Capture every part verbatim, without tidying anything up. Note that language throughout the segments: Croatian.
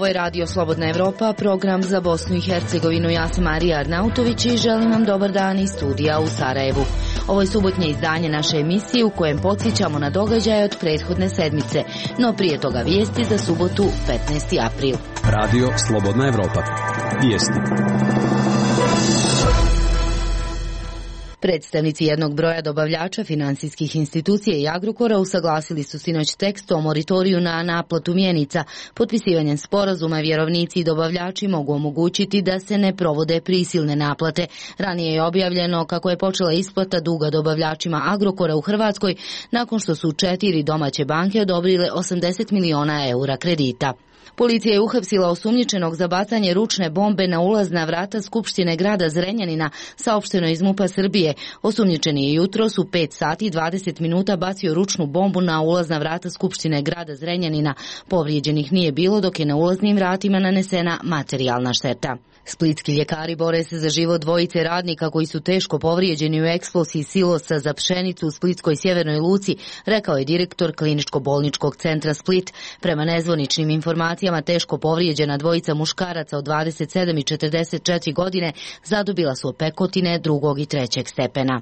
Ovo je Radio Slobodna Evropa, program za Bosnu i Hercegovinu. Ja sam Marija Arnautović i želim vam dobar dan iz studija u Sarajevu. Ovo je subotnje izdanje naše emisije u kojem podsjećamo na događaje od prethodne sedmice, no prije toga vijesti za subotu petnaesti april. Radio Slobodna Evropa. Vijesti. Predstavnici jednog broja dobavljača finansijskih institucija i Agrokora usaglasili su sinoć tekst o moratoriju na naplatu mjenica. Potpisivanjem sporazuma vjerovnici i dobavljači mogu omogućiti da se ne provode prisilne naplate. Ranije je objavljeno kako je počela isplata duga dobavljačima Agrokora u Hrvatskoj nakon što su četiri domaće banke odobrile osamdeset miliona eura kredita. Policija je uhapsila osumnjičenog za bacanje ručne bombe na ulazna vrata Skupštine grada Zrenjanina, saopšteno iz MUP-a Srbije. Osumnjičeni je jutros u pet sati i dvadeset minuta bacio ručnu bombu na ulazna vrata Skupštine grada Zrenjanina. Povrijeđenih nije bilo, dok je na ulaznim vratima nanesena materijalna šteta. Splitski ljekari bore se za život dvojice radnika koji su teško povrijeđeni u eksploziji silosa za pšenicu u Splitskoj sjevernoj luci, rekao je direktor Kliničko-bolničkog centra Split. Prema nezvaničnim informacijama, teško povrijeđena dvojica muškaraca od dvadeset sedam i četrdeset četiri godine zadobila su opekotine drugog i trećeg stepena.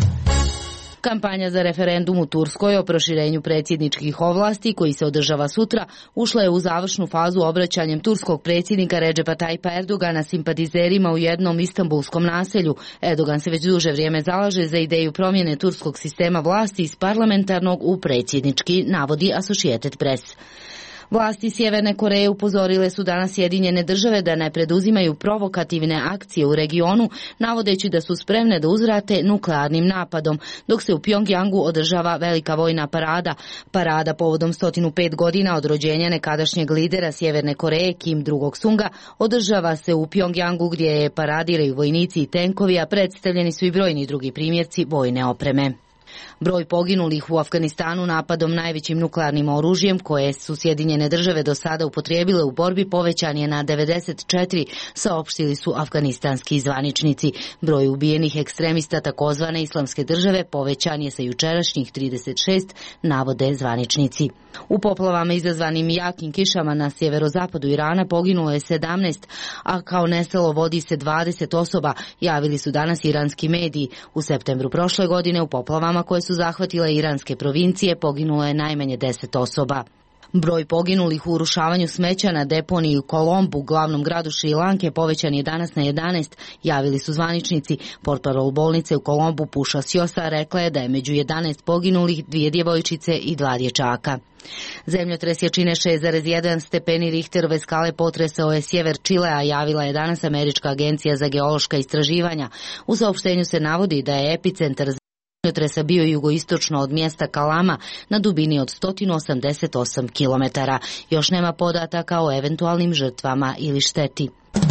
Kampanja za referendum u Turskoj o proširenju predsjedničkih ovlasti, koji se održava sutra, ušla je u završnu fazu obraćanjem turskog predsjednika Redžepa Tajpa Erdogana simpatizerima u jednom istanbulskom naselju. Erdogan se već duže vrijeme zalaže za ideju promjene turskog sistema vlasti iz parlamentarnog u predsjednički, navodi Associated Press. Vlasti Sjeverne Koreje upozorile su danas Sjedinjene države da ne preduzimaju provokativne akcije u regionu, navodeći da su spremne da uzvrate nuklearnim napadom, dok se u Pjongjangu održava velika vojna parada. Parada povodom sto pet godina od rođenja nekadašnjeg lidera Sjeverne Koreje Kim Il-sunga održava se u Pjongjangu, gdje je paradiraju vojnici i tenkovi, a predstavljeni su i brojni drugi primjerci vojne opreme. Broj poginulih u Afganistanu napadom najvećim nuklearnim oružjem koje su Sjedinjene države do sada upotrijebile u borbi povećan je na devedeset četiri, saopštili su afganistanski zvaničnici. Broj ubijenih ekstremista takozvane islamske države povećan je sa jučerašnjih trideset šest, navode zvaničnici. U poplavama izazvanim jakim kišama na sjeverozapadu Irana poginulo je sedamnaest, a kao nestalo vodi se dvadeset osoba, javili su danas iranski mediji. U septembru prošle godine u poplavama koje su zahvatile iranske provincije poginulo je najmanje deset osoba. Broj poginulih u urušavanju smeća na deponiji u Kolombu, glavnom gradu Šrilanke, povećan je danas na jedanaest, javili su zvaničnici. Portparol bolnice u Kolombu Puša Sjosa rekla je da je među jedanaest poginulih dvije djevojčice i dva dječaka. Zemljotres jačine šest zarez jedan stepeni Richterove skale potresao je sjever Čilea, javila je danas Američka agencija za geološka istraživanja. U saopštenju se navodi da je epicentar zemljotresa bio jugoistočno od mjesta Kalama na dubini od sto osamdeset osam kilometara. Još nema podataka o eventualnim žrtvama ili šteti.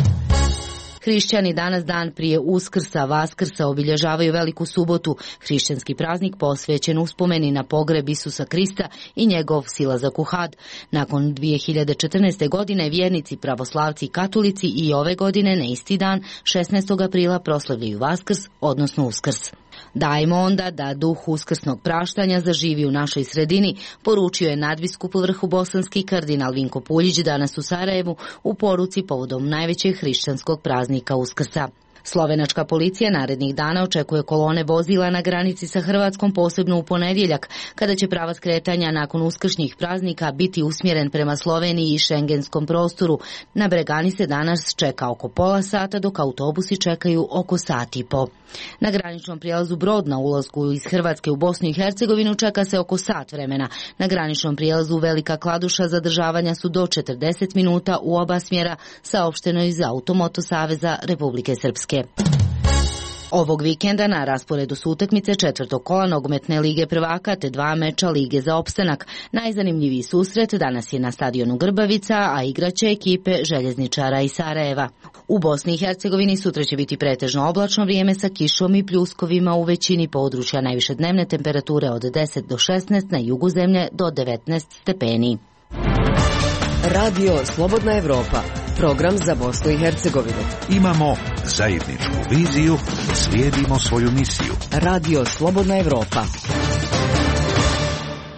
Hrišćani danas, dan prije Uskrsa, Vaskrsa, obilježavaju Veliku subotu, hrišćanski praznik posvećen uspomeni na pogreb Isusa Krista i njegov silazak u Had. Nakon dvije hiljade četrnaeste. godine vjernici, pravoslavci i katolici i ove godine na isti dan, šesnaestog aprila, proslavljaju Vaskrs, odnosno Uskrs. Dajmo onda da duh uskrsnog praštanja zaživi u našoj sredini, poručio je nadbiskup vrhobosanski kardinal Vinko Puljić danas u Sarajevu u poruci povodom najvećeg hrišćanskog praznika Uskrsa. Slovenačka policija narednih dana očekuje kolone vozila na granici sa Hrvatskom, posebno u ponedjeljak, kada će pravac kretanja nakon uskršnjih praznika biti usmjeren prema Sloveniji i šengenskom prostoru. Na Bregani se danas čeka oko pola sata, dok autobusi čekaju oko sat i po. Na graničnom prijelazu Brod na ulasku iz Hrvatske u Bosnu i Hercegovinu čeka se oko sat vremena. Na graničnom prijelazu Velika Kladuša zadržavanja su do četrdeset minuta u oba smjera, saopšteno iz Automoto Saveza Republike Srpske. Ovog vikenda na rasporedu su utakmice četvrtog kola nogometne lige prvaka te dva meča lige za opstanak. Najzanimljiviji susret danas je na stadionu Grbavica, a igraće ekipe Željezničara i Sarajeva. U Bosni i Hercegovini sutra će biti pretežno oblačno vrijeme sa kišom i pljuskovima u većini područja, najviše dnevne temperature od deset do šesnaest, na jugu zemlje do devetnaest stepeni. Radio Slobodna Evropa, program za Bosnu i Hercegovinu. Imamo zajedničku viziju, slijedimo svoju misiju. Radio Slobodna Evropa.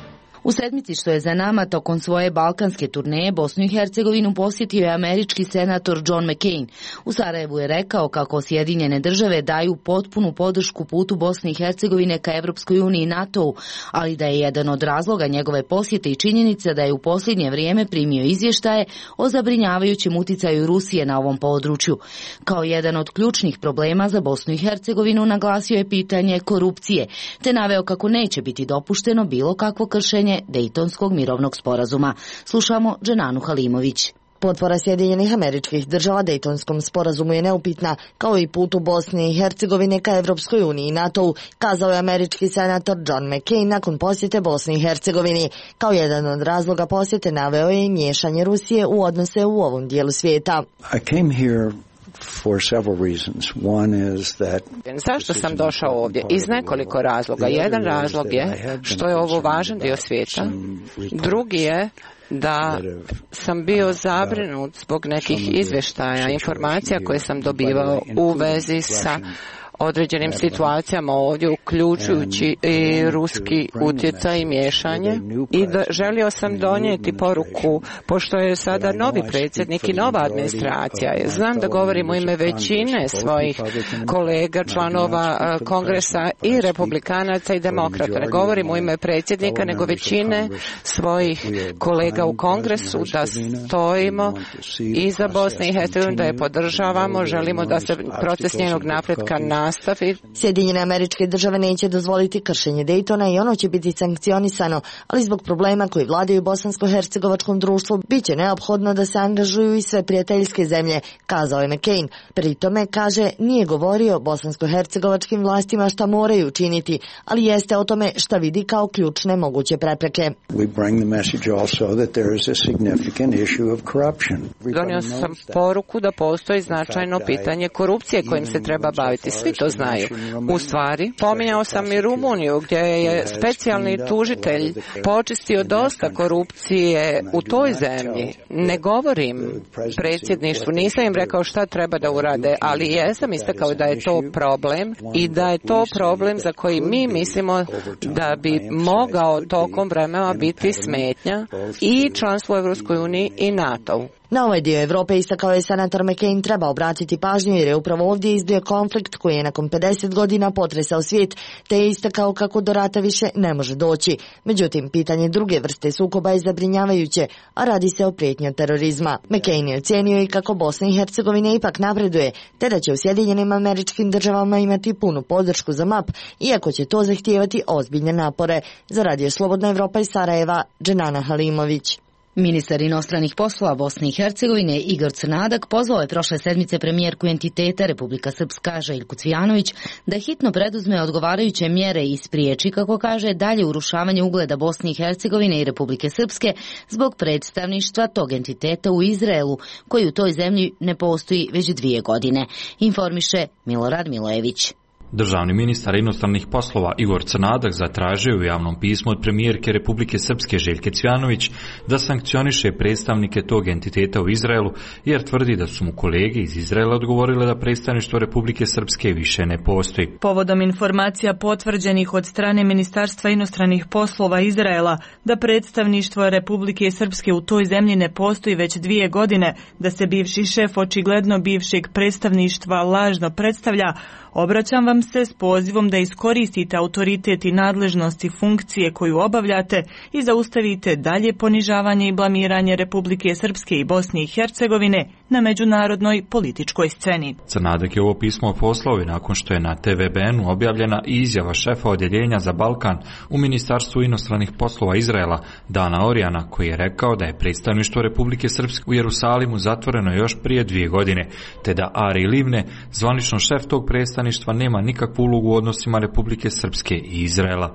U sedmici što je za nama, tokom svoje balkanske turneje, Bosnu i Hercegovinu posjetio je američki senator John McCain. U Sarajevu je rekao kako Sjedinjene države daju potpunu podršku putu Bosne i Hercegovine ka Evropskoj uniji i NATO-u, ali da je jedan od razloga njegove posjete i činjenica da je u posljednje vrijeme primio izvještaje o zabrinjavajućem uticaju Rusije na ovom području. Kao jedan od ključnih problema za Bosnu i Hercegovinu naglasio je pitanje korupcije, te naveo kako neće biti dopušteno bilo kakvo kršenje Dejtonskog mirovnog sporazuma. Slušamo Dženanu Halimović. Potpora Sjedinjenih Američkih Država Dejtonskom sporazumu je neupitna, kao i putu Bosne i Hercegovine ka Evropskoj uniji i NATO-u, kazao je američki senator John McCain nakon posjete Bosni i Hercegovini. Kao jedan od razloga posjete naveo je i miješanje Rusije u odnose u ovom dijelu svijeta. I came here for several reasons. One is that Zašto sam došao ovdje? Iz nekoliko razloga. Jedan razlog je što je ovo važan dio svijeta. Drugi je da sam bio zabrinut zbog nekih izvještaja, informacija koje sam dobivao u vezi sa određenim situacijama ovdje, uključujući i ruski utjecaj i miješanje. I do, želio sam donijeti poruku, pošto je sada novi predsjednik i nova administracija. Znam da govorim u ime većine svojih kolega, članova kongresa i republikanaca i demokrata. Ne govorim u ime predsjednika, nego većine svojih kolega u kongresu, da stojimo iza Bosne i Hercegovine, da je podržavamo, želimo da se proces njenog napretka nastavi. Sjedinjene Američke Države neće dozvoliti kršenje Dejtona i ono će biti sankcionisano, ali zbog problema koji vladaju bosansko-hercegovačkom društvu biće neophodno da se angažuju i sve prijateljske zemlje, kazao je McCain. Pri tome, kaže, nije govorio bosansko-hercegovačkim vlastima šta moraju učiniti, ali jeste o tome šta vidi kao ključne moguće prepreke. Donio sam poruku da postoji značajno pitanje korupcije kojim se treba baviti. Svi to znaju. U stvari, pominjao sam i Rumuniju, gdje je specijalni tužitelj počistio dosta korupcije u toj zemlji. Ne govorim predsjedništvu, nisam im rekao šta treba da urade, ali jesam istakao da je to problem i da je to problem za koji mi mislimo da bi mogao tokom vremena biti smetnja i članstvo u Evropskoj uniji i NATO-u. Na ovaj dio Evrope, istakao je senator McCain, treba obratiti pažnju jer je upravo ovdje izbio konflikt koji je nakon pedeset godina potresao svijet, te je istakao kako do rata više ne može doći. Međutim, pitanje druge vrste sukoba je zabrinjavajuće, a radi se o prijetnji od terorizma. McCain je ocijenio i kako Bosna i Hercegovina ipak napreduje, te da će u Sjedinjenim Američkim Državama imati punu podršku za M A P, iako će to zahtijevati ozbiljne napore. Za Radio Slobodna Evropa iz Sarajeva, Dženana Halimović. Ministar inostranih poslova Bosne i Hercegovine Igor Crnadak pozvao je prošle sedmice premijerku entiteta Republika Srpska Željku Cvijanović da hitno preduzme odgovarajuće mjere i spriječi, kako kaže, dalje urušavanje ugleda Bosne i Hercegovine i Republike Srpske zbog predstavništva tog entiteta u Izraelu, koji u toj zemlji ne postoji već dvije godine, informiše Milorad Milojević. Državni ministar inostranih poslova Igor Crnadak zatražio u javnom pismu od premijerke Republike Srpske Željke Cvijanović da sankcioniše predstavnike tog entiteta u Izraelu, jer tvrdi da su mu kolege iz Izraela odgovorile da predstavništvo Republike Srpske više ne postoji. Povodom informacija potvrđenih od strane Ministarstva inostranih poslova Izraela da predstavništvo Republike Srpske u toj zemlji ne postoji već dvije godine, da se bivši šef očigledno bivšeg predstavništva lažno predstavlja, obraćam vam se s pozivom da iskoristite autoritet i nadležnosti funkcije koju obavljate i zaustavite dalje ponižavanje i blamiranje Republike Srpske i Bosne i Hercegovine na međunarodnoj političkoj sceni. Crnadak je ovo pismo poslao i nakon što je na T V B N-u objavljena i izjava šefa odjeljenja za Balkan u Ministarstvu inostranih poslova Izraela, Dana Orijana, koji je rekao da je predstavništvo Republike Srpske u Jerusalimu zatvoreno još prije dvije godine, te da Ari Livne, zvanično šef tog predstavništva, nema nikakvu ulogu u odnosima Republike Srpske i Izraela.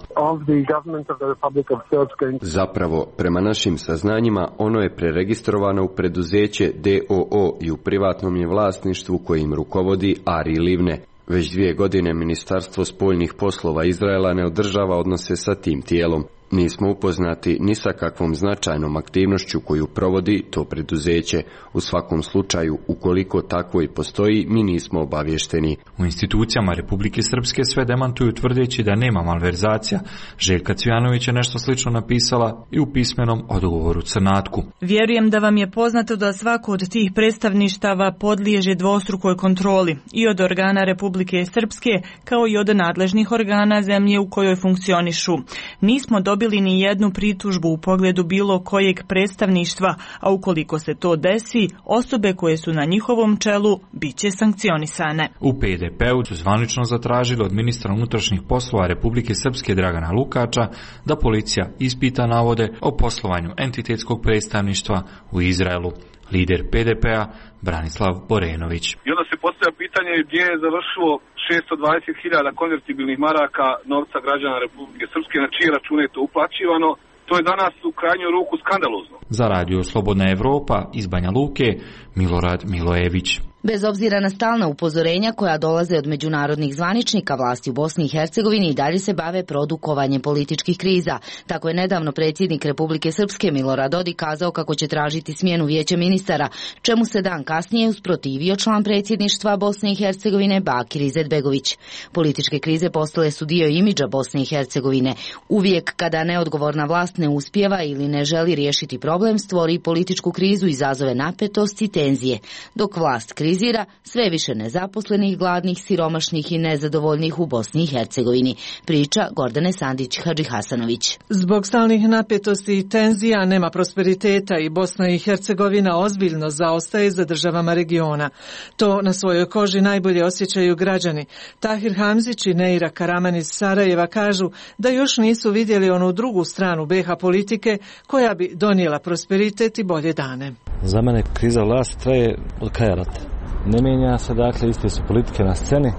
Zapravo, prema našim saznanjima, ono je preregistrovano u preduzeće D O O i u privatnom je vlasništvu kojim rukovodi Ari Livne. Već dvije godine Ministarstvo spoljnih poslova Izraela ne održava odnose sa tim tijelom. nismo upoznati ni sa kakvom značajnom aktivnošću koju provodi to preduzeće. U svakom slučaju, ukoliko tako i postoji, mi nismo obavješteni. U institucijama Republike Srpske sve demantuju tvrdeći da nema malverzacija. Željka Cvijanović je nešto slično napisala i u pismenom odgovoru Crnatku. Vjerujem da vam je poznato da svako od tih predstavništava podliježe dvostrukoj kontroli i od organa Republike Srpske kao i od nadležnih organa zemlje u kojoj funkcionišu. Nismo dobili ni jednu pritužbu u pogledu bilo kojeg predstavništva, a ukoliko se to desi, osobe koje su na njihovom čelu bit će sankcionisane. U P D P-u su zvanično zatražili od ministra unutrašnjih poslova Republike Srpske Dragana Lukača da policija ispita navode o poslovanju entitetskog predstavništva u Izraelu. Lider P D P-a Branislav Borenović. I onda se postavlja pitanje gdje je završilo šesto dvadeset hiljada konvertibilnih maraka novca građana Republike Srpske, na čije račune je to uplaćivano. To je danas u krajnju ruku skandalozno. Za radio Slobodna Evropa iz Banja Luke, Milorad Milojević. Bez obzira na stalna upozorenja koja dolaze od međunarodnih zvaničnika, vlasti u Bosni i Hercegovini i dalje se bave produkovanjem političkih kriza. Tako je nedavno predsjednik Republike Srpske Milorad Dodik kazao kako će tražiti smjenu vijeća ministara, čemu se dan kasnije usprotivio član predsjedništva Bosne i Hercegovine Bakir Izetbegović. Političke krize postale su dio imidža Bosne i Hercegovine. Uvijek kada neodgovorna vlast ne uspijeva ili ne želi riješiti problem, stvori političku krizu, izazove napetost i tenzije, dok vlast krizi sve više nezaposlenih, gladnih, siromašnih i nezadovoljnih u Bosni i Hercegovini, priča Gordane Sandić-Hadžihasanović. Zbog stalnih napetosti i tenzija nema prosperiteta i Bosna i Hercegovina ozbiljno zaostaje za državama regiona. To na svojoj koži najbolje osjećaju građani. Tahir Hamzić i Neira Karaman iz Sarajeva kažu da još nisu vidjeli onu drugu stranu B H politike koja bi donijela prosperitet i bolje dane. Za mene kriza vlasti traje od kraja rata. Ne mijenja se, dakle, iste su politike na sceni,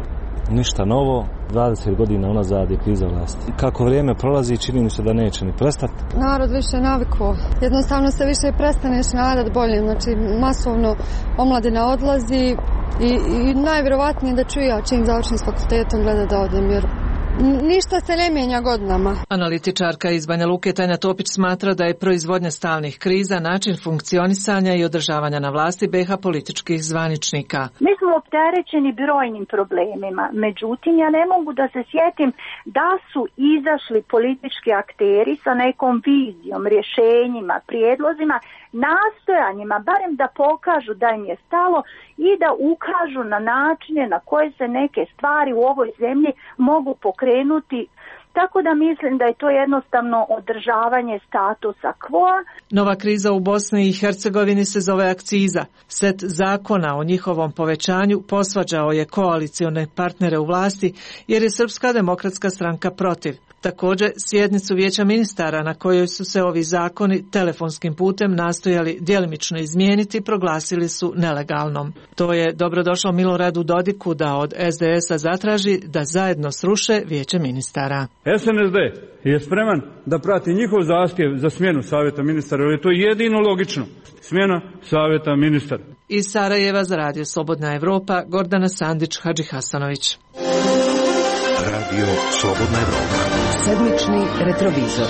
ništa novo, dvadeset godina unazad je kriza vlasti. Kako vrijeme prolazi, čini mi se da neće ni prestati. Narod više navikao, jednostavno se više prestaneš nadat bolje, znači masovno omladina odlazi i, i najvjerovatnije da ću ja čim završim s fakultetom gleda da odem, jer ništa se ne mijenja godinama. Analitičarka iz Banja Luke Tanja Topić smatra da je proizvodnja stalnih kriza način funkcionisanja i održavanja na vlasti B H političkih zvaničnika. Mi smo opterećeni brojnim problemima, međutim ja ne mogu da se sjetim da su izašli politički akteri sa nekom vizijom, rješenjima, prijedlozima, nastojanjima, barem da pokažu da im je stalo i da ukažu na načine na koje se neke stvari u ovoj zemlji mogu pokrenuti. Tako da mislim da je to jednostavno održavanje statusa quo. Nova kriza u Bosni i Hercegovini se zove akciza. Set zakona o njihovom povećanju posvađao je koalicione partnere u vlasti jer je Srpska demokratska stranka protiv. Također, sjednicu vijeća ministara na kojoj su se ovi zakoni telefonskim putem nastojali djelimično izmijeniti, proglasili su nelegalnom. To je dobrodošlo Miloradu Dodiku da od S D S-a zatraži da zajedno sruše vijeće ministara. S N S D je spreman da prati njihov zahtjev za smjenu savjeta ministara, jer je to jedino logično. Smjena savjeta ministara. Iz Sarajeva za radio Slobodna Evropa, Gordana Sandić-Hadžihasanović. Radio Slobodna Evropa. Sedmični retrovizor.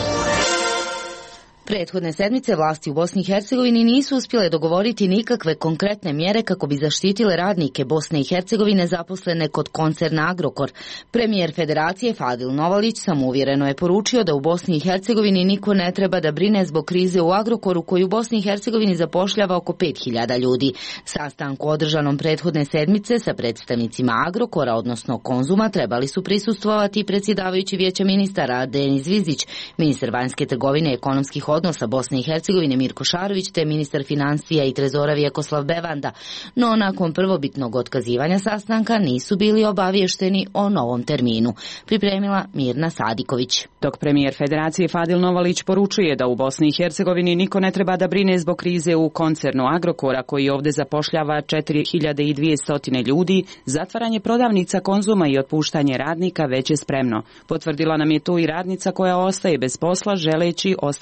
Prethodne sedmice vlasti u Bosni i Hercegovini nisu uspjele dogovoriti nikakve konkretne mjere kako bi zaštitile radnike Bosne i Hercegovine zaposlene kod koncerna Agrokor. Premijer Federacije Fadil Novalić samouvjereno je poručio da u Bosni i Hercegovini niko ne treba da brine zbog krize u Agrokoru koji u Bosni i Hercegovini zapošljava oko pet hiljada ljudi. Sastanku održanom prethodne sedmice sa predstavnicima Agrokora, odnosno Konzuma, trebali su prisustvovati predsjedavajući vijeća ministara Denis Zvizić, ministar vanjske trgovine i ekonomskih odnosa Bosne i Hercegovine Mirko Šarović te ministar financija i trezora Vjekoslav Bevanda, no nakon prvobitnog otkazivanja sastanka nisu bili obavješteni o novom terminu. Pripremila Mirna Sadiković. Dok premijer Federacije Fadil Novalić poručuje da u Bosni i Hercegovini niko ne treba da brine zbog krize u koncernu Agrokora koji ovdje zapošljava četiri hiljade dvjesto ljudi, zatvaranje prodavnica Konzuma i otpuštanje radnika već je spremno. Potvrdila nam je to i radnica koja ostaje bez posla želeći ostati anonimna.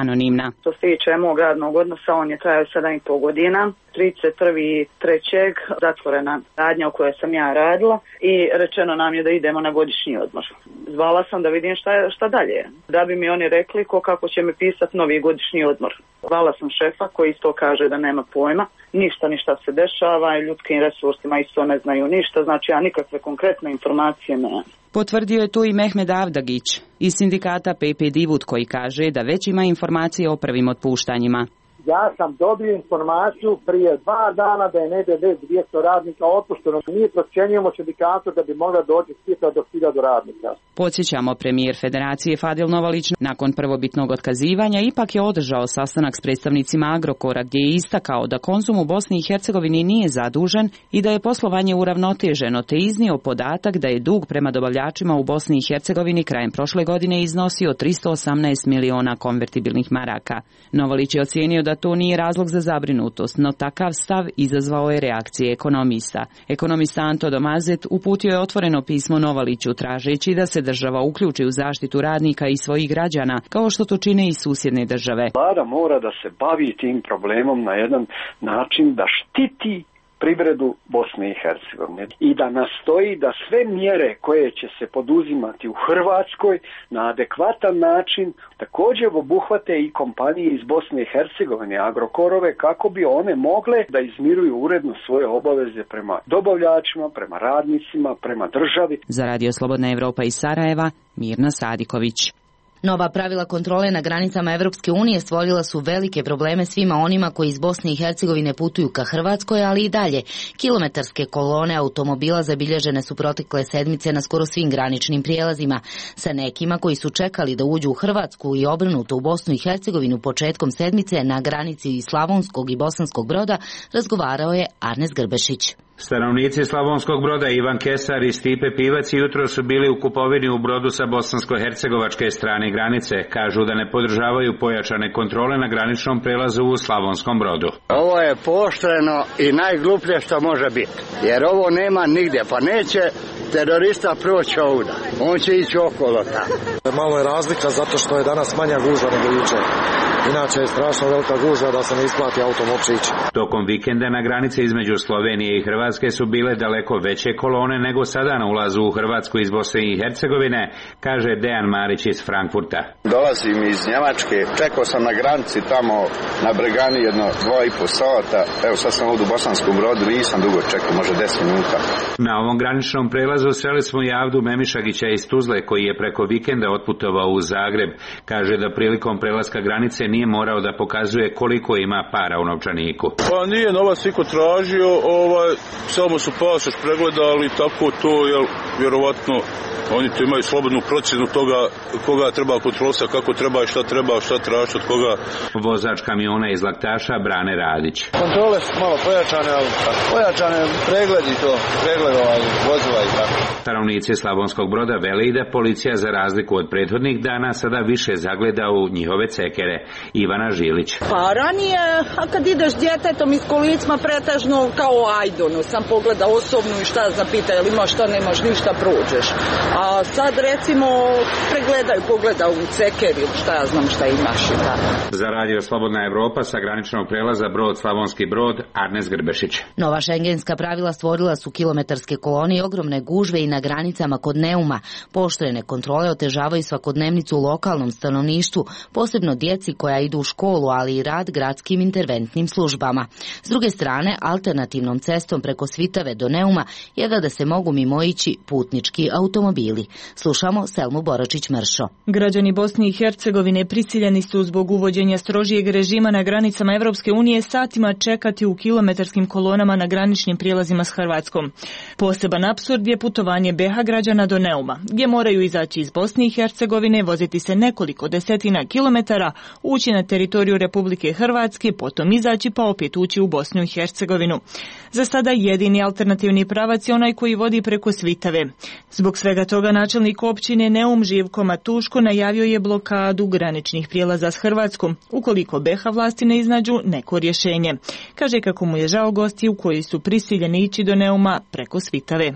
anonimna. Što se tiče mog radnog odnosa, on je trajao sedam i pol godina. trideset prvog trećeg zatvorena radnja u kojoj sam ja radila i rečeno nam je da idemo na godišnji odmor. Zvala sam da vidim šta, šta dalje. Da bi mi oni rekli ko kako će mi pisati novi godišnji odmor. Zvala sam šefa koji isto kaže da nema pojma. Ništa, ništa se dešava i ljudskim resursima isto ne znaju ništa. Znači ja nikakve konkretne informacije nemam. Potvrdio je to i Mehmed Avdagić iz sindikata P P Divut koji kaže da već ima informacije o prvim otpuštanjima. Ja sam dobio informaciju prije dva dana da je negdje dvjesto radnika otpušteno. Mi procjenjujemo sindikatu da bi mogla doći skita do hiljadu radnika. Podsjećamo, premijer Federacije Fadil Novalić nakon prvobitnog otkazivanja ipak je održao sastanak s predstavnicima Agrokora gdje je istakao da Konzum u Bosni i Hercegovini nije zadužen i da je poslovanje uravnoteženo, te iznio podatak da je dug prema dobavljačima u Bosni i Hercegovini krajem prošle godine iznosio tristo osamnaest miliona konvertibilnih maraka. Novalić je ocijenio da to nije razlog za zabrinutost, no takav stav izazvao je reakcije ekonomista. Ekonomista Anto Domazet uputio je otvoreno pismo Novaliću tražeći da se država uključi u zaštitu radnika i svojih građana, kao što to čine i susjedne države. Vlada mora da se bavi tim problemom na jedan način da štiti privredu Bosne i Hercegovine i da nastoji da sve mjere koje će se poduzimati u Hrvatskoj na adekvatan način također obuhvate i kompanije iz Bosne i Hercegovine, Agrokorove, kako bi one mogle da izmiruju uredno svoje obaveze prema dobavljačima, prema radnicima, prema državi. Za Radio Slobodna Evropa iz Sarajeva, Mirna Sadiković. Nova pravila kontrole na granicama Evropske unije stvorila su velike probleme svima onima koji iz Bosne i Hercegovine putuju ka Hrvatskoj, ali i dalje. Kilometarske kolone automobila zabilježene su protekle sedmice na skoro svim graničnim prijelazima. Sa nekima koji su čekali da uđu u Hrvatsku i obrnuto u Bosnu i Hercegovinu početkom sedmice na granici Slavonskog i Bosanskog Broda razgovarao je Arnes Grbešić. Stanovnici Slavonskog Broda Ivan Kesar i Stipe Pivac jutro su bili u kupovini u Brodu sa bosansko-hercegovačke strane granice. Kažu da ne podržavaju pojačane kontrole na graničnom prelazu u Slavonskom Brodu. Ovo je pooštreno i najgluplje što može biti, jer ovo nema nigdje, pa neće terorista proći ovdje. On će ići okolo tamo. Malo je razlika zato što je danas manja gužva nego jučer. Inače je strašno velika gužva da se ne isplati autom uopće ići. Tokom vikenda na granici između Slovenije i Hrvatske su bile daleko veće kolone nego sada na ulazu u Hrvatsku iz Bosne i Hercegovine, kaže Dejan Marić iz Frankfurta. Dolazim iz Njemačke, čekao sam na granici tamo na Bregani jedno dva i po sata. Evo sad sam ovdje u Bosanskom Brodu, nisam dugo čekao, može deset minuta. Na ovom graničnom prelazu sreli smo Javdu Memišagića iz Tuzle koji je preko vikenda otputovao u Zagreb. Kaže da prilikom prelaska granice nije morao da pokazuje koliko ima para u novčaniku. Pa nije novac niko tražio, ovaj, samo su pasoš pregledali, tako to, jel, vjerovatno oni tu imaju slobodnu procjenu toga koga treba kontrolisati, kako treba i šta treba, šta tražiti od koga. Vozač kamiona iz Laktaša Brane Radić. Kontrole su malo pojačane, ali pojačane pregledi to, pregledovali vozila i tako. Stanovnici Slavonskog Broda vele i da policija za razliku od prethodnih dana sada više zagleda u njihove cekere. Ivana Žilić. Pa ranije, a kad ideš djetetom iz kolicima pretežno kao Ajdonu, sam pogleda osobnu i šta zapita, jel imaš šta, nemaš ništa, prođeš. A sad recimo pregledaju, pogleda u ceker ili šta ja znam šta imaš i tako. Za Radio Slobodna Evropa sa graničnog prelaza Brod Slavonski Brod, Arnes Grbešić. Nova šengenska pravila stvorila su kilometarske kolone i ogromne gužve i na granicama kod Neuma. Pooštrene kontrole otežavaju svakodnevnicu u lokalnom stanovništvu, posebno djeci koja idu u školu, ali i rad gradskim interventnim službama. S druge strane, alternativnom cestom preko Svitave do Neuma jedva da se mogu mimoići putnički automobili. Slušamo Selmu Boračić-Mršo. Građani Bosne i Hercegovine prisiljeni su zbog uvođenja strožijeg režima na granicama Evropske unije satima čekati u kilometarskim kolonama na graničnim prijelazima s Hrvatskom. Poseban apsurd je putovanje be ha građana do Neuma, gdje moraju izaći iz Bosne i Hercegovine, voziti se nekoliko desetina kilometara, ući na teritoriju Republike Hrvatske, potom izaći pa opet ući u Bosnu i Hercegovinu. Za sada jedini alternativni pravac je onaj koji vodi preko Svitave. Zbog svega toga načelnik općine Neum Živko Matuško najavio je blokadu graničnih prijelaza s Hrvatskom, ukoliko be ha vlasti ne iznađu neko rješenje. Kaže kako mu je žao gostiju koji su prisiljeni ići do Neuma preko Svitave. Gosti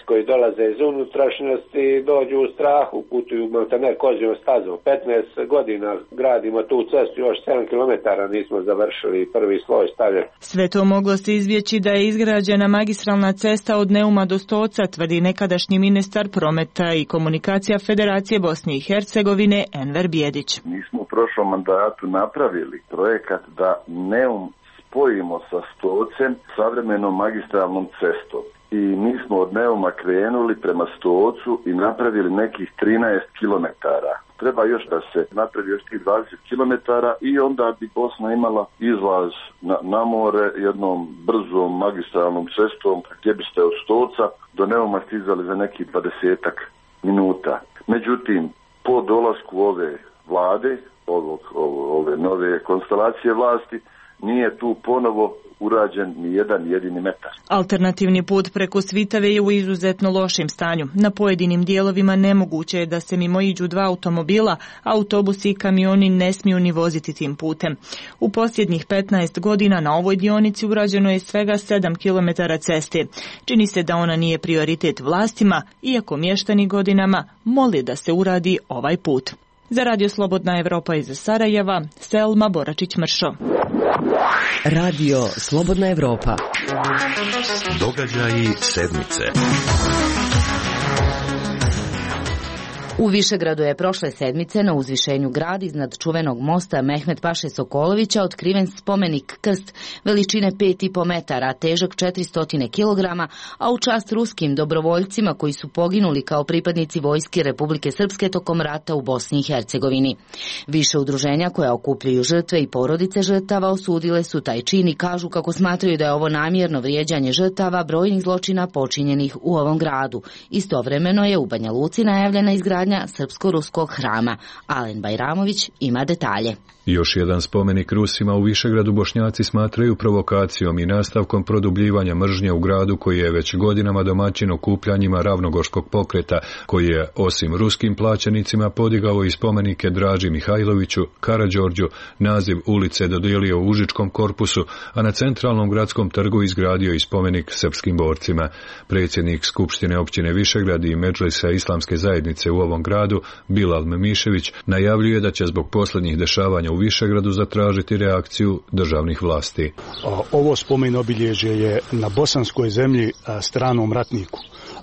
koji dolaze iz unutrašnjosti dođu u strahu, putuju ne kozijom stazom. petnaest godina gradimo tu cestu, još sedam kilometara nismo završili, prvi sloj stavljen. Sve to moglo se izbjeći da je izgrađena magistralna cesta od Neuma do Stoca, tvrdi nekadašnji ministar prometa i komunikacija Federacije Bosne i Hercegovine Enver Bijedić. Mi smo u prošlom mandatu napravili projekat da Neum spojimo sa Stocem savremenom magistralnom cestom. I mi smo od Neuma krenuli prema Stocu i napravili nekih trinaest kilometara. Treba još da se napravi još tih dvadeset kilometara i onda bi Bosna imala izlaz na, na more jednom brzom magistralnom cestom gdje biste od Stoca do Neuma stizali za nekih dvadesetak minuta. Međutim, po dolasku ove vlade, ovog, ove nove konstelacije vlasti, nije tu ponovo urađen ni jedan jedini metar. Alternativni put preko Svitave je u izuzetno lošem stanju. Na pojedinim dijelovima nemoguće je da se mimo iđu dva automobila, autobusi i kamioni ne smiju ni voziti tim putem. U posljednjih petnaest godina na ovoj dionici urađeno je svega sedam kilometara ceste. Čini se da ona nije prioritet vlastima, iako mještani godinama moli da se uradi ovaj put. Za Radio Slobodna Evropa iz Sarajeva, Selma Boračić-Mršo. Radio Slobodna Evropa. Događaji sedmice. U Višegradu je prošle sedmice na uzvišenju grada iznad čuvenog mosta Mehmet Paše Sokolovića otkriven spomenik krst veličine pet i po metara, težak četiristo kilograma, a u čast ruskim dobrovoljcima koji su poginuli kao pripadnici vojske Republike Srpske tokom rata u Bosni i Hercegovini. Više udruženja koja okupljaju žrtve i porodice žrtava osudile su taj čin i kažu kako smatraju da je ovo namjerno vrijeđanje žrtava brojnih zločina počinjenih u ovom gradu. Istovremeno je u Banja Luci najavljena izgradnja srpsko-ruskog hrama. Alen Bajramović ima detalje. Još jedan spomenik Rusima u Višegradu Bošnjaci smatraju provokacijom i nastavkom produbljivanja mržnje u gradu koji je već godinama domaćin okupljanjima Ravnogorskog pokreta, koji je osim ruskim plaćenicima podigao i spomenike Draži Mihajloviću, Karađorđu, naziv ulice dodijelio u Užičkom korpusu, a na centralnom gradskom trgu izgradio i spomenik srpskim borcima. Predsjednik Skupštine općine Višegrad i Medžlisa Islamske zajednice u ovom gradu, Bilal Memišević, najavljuje da će zbog posljednjih dešavanja u Višegradu zatražiti reakciju državnih vlasti. Ovo spomen obilježje je na bosanskoj zemlji stranom ratniku.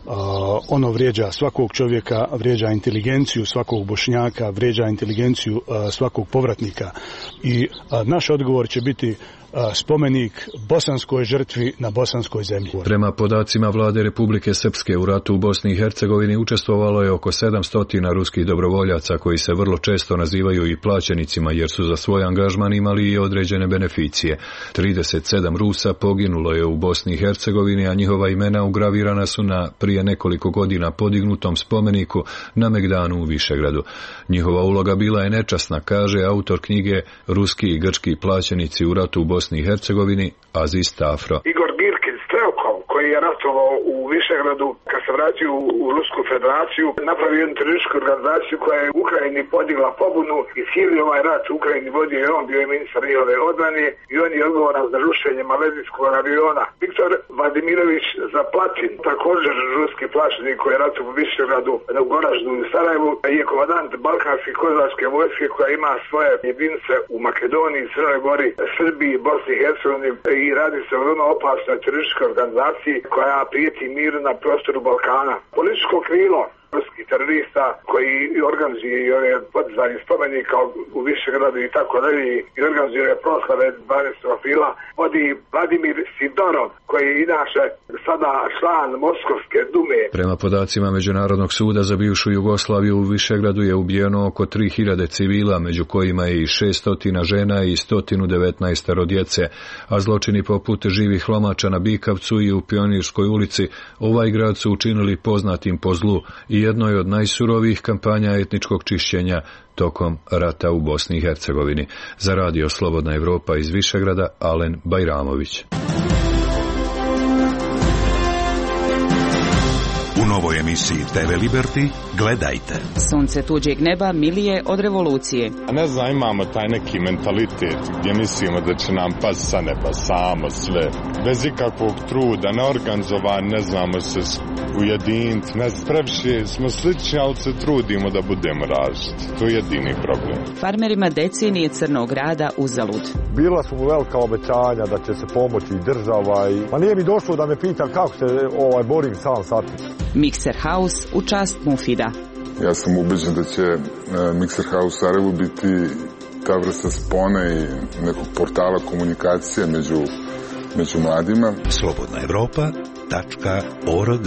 Ono vrijeđa svakog čovjeka, vrijeđa inteligenciju svakog Bošnjaka, vrijeđa inteligenciju svakog povratnika. I naš odgovor će biti spomenik bosanskoj žrtvi na bosanskoj zemlji. Prema podacima vlade Republike Srpske u ratu u Bosni i Hercegovini učestvovalo je oko sedamsto ruskih dobrovoljaca koji se vrlo često nazivaju i plaćenicima jer su za svoj angažman imali i određene beneficije. trideset sedam Rusa poginulo je u Bosni i Hercegovini, a njihova imena ugravirana su na prije nekoliko godina podignutom spomeniku na Megdanu u Višegradu. Njihova uloga bila je nečasna, kaže autor knjige Ruski i grčki plaćenici u ratu u Bosni i Hercegovini, Aziz Tafro. Igor Girkin Strelkov, koji je ratovao u Višegradu, kad se vratio u Rusku federaciju, napravio jednu terorističku organizaciju koja je u Ukrajini podigla pobunu i cijeli ovaj rat u Ukrajini vodio je on, bio je ministar njihove odbrane i on je odgovoran za rušenje malezijskog aviona. Viktor Vladimirović Zaplatin, također ruski plaćenik koji je ratovao u Višegradu, u Goraždu i Sarajevu, je komandant balkanske kozačke vojske koja ima svoje jedinice u Makedoniji, Crnoj Gori, Srbiji, Bosni i Hercegovini i radi se o vrlo opasnoj terorističkoj organizaciji koja prijeti miru na prostoru Balkana. Političko krilo ruskih terorista koji organizuje i ove podizanje spomenika u Višegradu i tako dalje i organizuje proslave dvanaestog aprila vodi Vladimir Sidorov koji je inače sada član Moskovske dume. Prema podacima Međunarodnog suda za bivšu Jugoslaviju u Višegradu je ubijeno oko tri hiljade civila, među kojima je i šesto žena i sto devetnaest djece, a zločini poput živih lomača na Bikavcu i u Pionirskoj ulici ovaj grad su učinili poznatim po zlu i jednoj od najsurovijih kampanja etničkog čišćenja tokom rata u Bosni i Hercegovini. Za Radio Slobodna Evropa iz Višegrada, Alen Bajramović. U novoj emisiji te ve Liberty gledajte. Sunce tuđeg neba milije od revolucije. A ne znam, imamo taj neki mentalitet gdje mislimo da će nam pas sa neba samo sve. Bez ikakvog truda, neorganizovan, ne znamo se ujediniti. Ne previše smo slični, ali se trudimo da budemo različiti. To je jedini problem. Farmerima decenije crnog rada uzalud. Bila su mu velika obećanja da će se pomoći i država i... Pa nije mi došlo da me pita kako se ovaj borim sam sa tim. Mixer House u čast Mufida. Ja sam ubeđen da će uh, Mixer House Sarajevo biti ta vrsta spone i nekog portala komunikacije među, među mladima. Slobodna Evropa tačka org.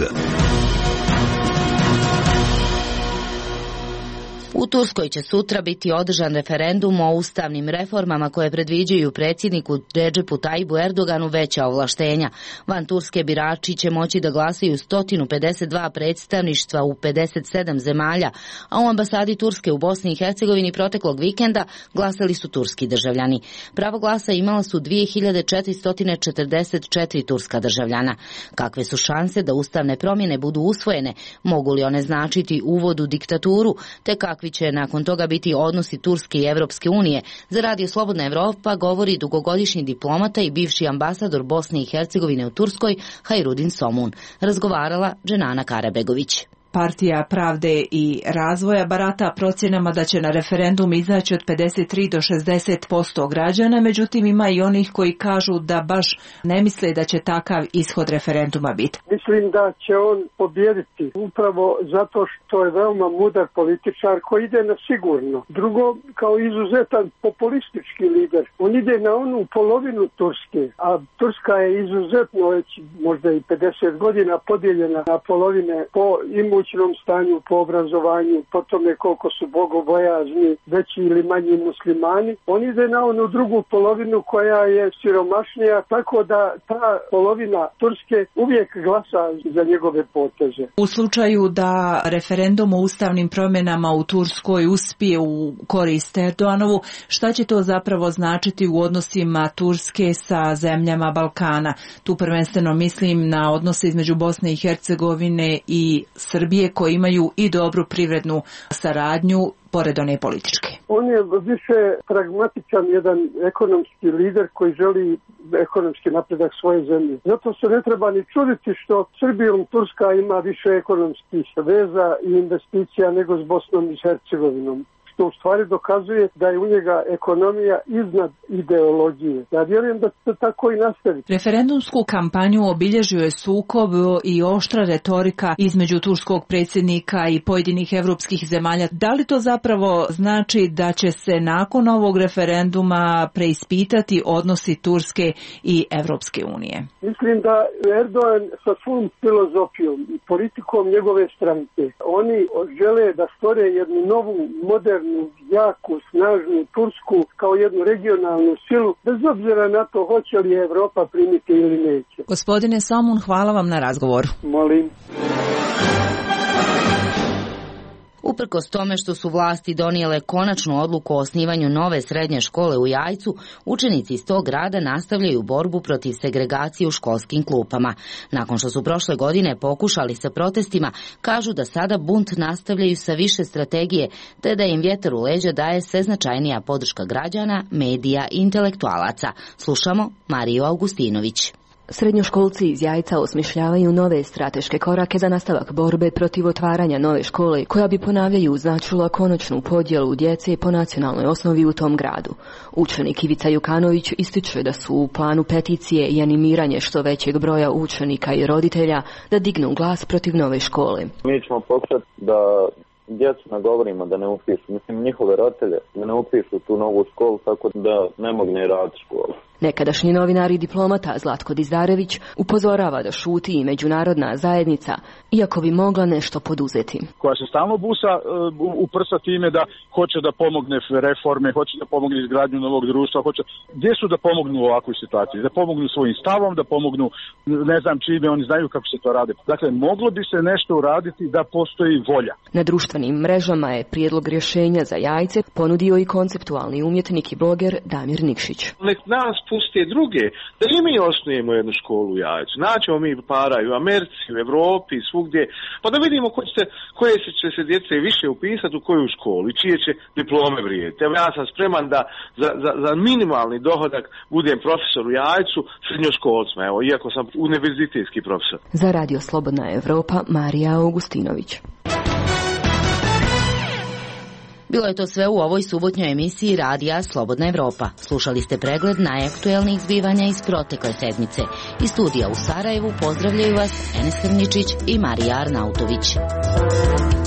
U Turskoj će sutra biti održan referendum o ustavnim reformama koje predviđaju predsjedniku Redžepu Tajibu Erdoganu veća ovlaštenja. Van Turske birači će moći da glasaju sto pedeset dva predstavništva u pedeset sedam zemalja, a u ambasadi Turske u Bosni i Hercegovini proteklog vikenda glasali su turski državljani. Pravo glasa imala su dvije hiljade četiristo četrdeset četiri turska državljana. Kakve su šanse da ustavne promjene budu usvojene? Mogu li one značiti uvod u diktaturu? Te kakvi će nakon toga biti odnosi Turske i Evropske unije? Za Radio Slobodna Evropa govori dugogodišnji diplomata i bivši ambasador Bosne i Hercegovine u Turskoj Hajrudin Somun. Razgovarala Dženana Karabegović. Partija Pravde i razvoja barata procjenama da će na referendum izaći od pedeset tri do šezdeset posto građana, međutim ima i onih koji kažu da baš ne misle da će takav ishod referenduma biti. Mislim da će on pobijediti upravo zato što je veoma mudar političar koji ide na sigurno. Drugo, kao izuzetan populistički lider. On ide na onu polovinu Turske, a Turska je izuzetno već možda i pedeset godina podijeljena na polovine po imu stanju, po obrazovanju, po tome koliko su bogobojazni, veći ili manji muslimani. On ide na onu drugu polovinu koja je siromašnija, tako da ta polovina Turske uvijek glasa za njegove poteze. U slučaju da referendum o ustavnim promjenama u Turskoj uspije u korist Erdoganovu, šta će to zapravo značiti u odnosima Turske sa zemljama Balkana? Tu prvenstveno mislim na odnose između Bosne i Hercegovine i Srbije, koji imaju i dobru privrednu saradnju, pored one političke. On je više pragmatičan, jedan ekonomski lider koji želi ekonomski napredak svoje zemlje. Zato se ne treba ni čuditi što Srbijom Turska ima više ekonomskih veza i investicija nego s Bosnom i Hercegovinom, što u stvari dokazuje da je u njega ekonomija iznad ideologije. Ja vjerujem da se tako i nastavi. Referendumsku kampanju obilježio je sukob i oštra retorika između turskog predsjednika i pojedinih evropskih zemalja. Da li to zapravo znači da će se nakon ovog referenduma preispitati odnosi Turske i Evropske unije? Mislim da Erdogan sa svom filozofijom i politikom njegove stranke, oni žele da stvore jednu novu, modernu, jaku, snažnu Tursku kao jednu regionalnu silu, bez obzira na to hoće li Evropa primiti ili neće. Gospodine Somun, hvala vam na razgovoru. Molim. Uprkos tome što su vlasti donijele konačnu odluku o osnivanju nove srednje škole u Jajcu, učenici iz tog grada nastavljaju borbu protiv segregacije u školskim klupama. Nakon što su prošle godine pokušali sa protestima, kažu da sada bunt nastavljaju sa više strategije, te da im vjetar u leđa daje sve značajnija podrška građana, medija i intelektualaca. Slušamo Mariju Augustinović. Srednjoškolci iz Jajca osmišljavaju nove strateške korake za nastavak borbe protiv otvaranja nove škole, koja bi, ponavljaju, značila konačnu podjelu djece po nacionalnoj osnovi u tom gradu. Učenik Ivica Jukanović ističe da su u planu peticije i animiranje što većeg broja učenika i roditelja da dignu glas protiv nove škole. Mi ćemo pokušati da djecu nagovorimo da ne upišu, mislim njihove roditelje, da ne upišu tu novu školu, tako da ne mogne raditi školu. Nekadašnji novinar i diplomata Zlatko Dizdarević upozorava da šuti i međunarodna zajednica, iako bi mogla nešto poduzeti. Koja se stalno busa uh, u prsa time da hoće da pomogne reforme, hoće da pomogne izgradnju novog društva, hoće... Gdje su da pomognu u ovakvoj situaciji? Da pomognu svojim stavom, da pomognu ne znam čime, oni znaju kako se to rade. Dakle, moglo bi se nešto uraditi da postoji volja. Na društvenim mrežama je prijedlog rješenja za Jajce ponudio i konceptualni umjetnik i bloger Damir Nikšić. Nek nas puste druge, da i mi osnujemo jednu školu u Jajcu. Naćemo mi para i u Americi, u Evropi, svugdje, pa da vidimo ko će, koje će se djece više upisati u koju školu i čije će diplome vrijediti. Evo ja sam spreman da za, za, za minimalni dohodak budem profesor u Jajcu srednjoškolcima, evo, iako sam univerzitetski profesor. Za Radio Slobodna Evropa, Marija Augustinović. Bilo je to sve u ovoj subotnjoj emisiji Radija Slobodna Evropa. Slušali ste pregled najaktuelnijih zbivanja iz protekle sedmice. Iz studija u Sarajevu pozdravljaju vas Enes Krnjičić i Marija Arnautović.